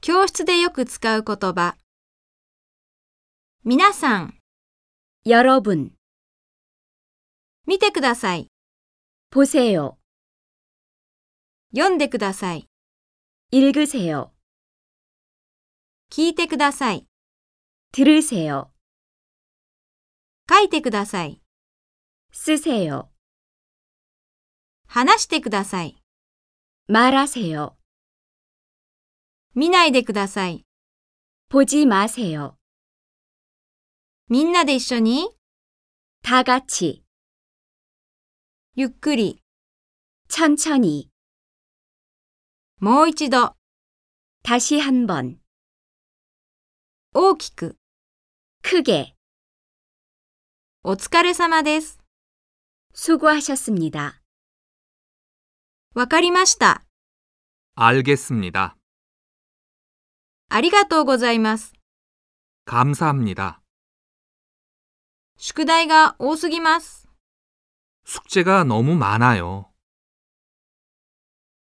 教室でよく使う言葉。皆さん、 여러분, 見てください。 보세요. 読んでください。 읽으세요. 聞いてください。 들으세요. 書いてください。 쓰세요. 話してください。 말하세요. 見ないでください。 보지 마세요. みんなで一緒に、 다 같이, ゆっくり、 천천히, もう一度、 다시 한번, 大きく。 크게. お疲れ様です。 수고하셨습니다. わかりました。 알겠습니다. ありがとうございます。 감사합니다. 宿題が多すぎます。 숙제가 너무 많아요.